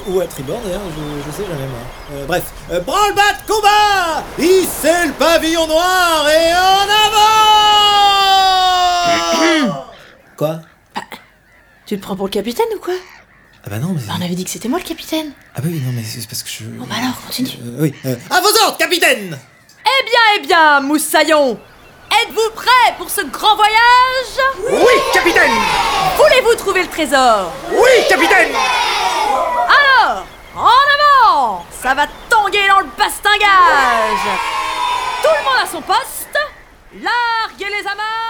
Ou à tribord d'ailleurs, je sais jamais moi. Bref, branle-bas de combat! Hissez le pavillon noir et en avant! Quoi? Tu te prends pour le capitaine ou quoi? Ah bah non, mais... On avait dit que c'était moi le capitaine. Ah bah oui, non mais c'est parce que je... Bon bah alors, continue. Oui. À vos ordres, capitaine! Eh bien, moussaillon! Êtes-vous prêts pour ce grand voyage? Oui, capitaine! Voulez-vous trouver le trésor? Oui, capitaine! Alors, en avant! Ça va tanguer dans le bastingage! Tout le monde à son poste! Larguez les amarres!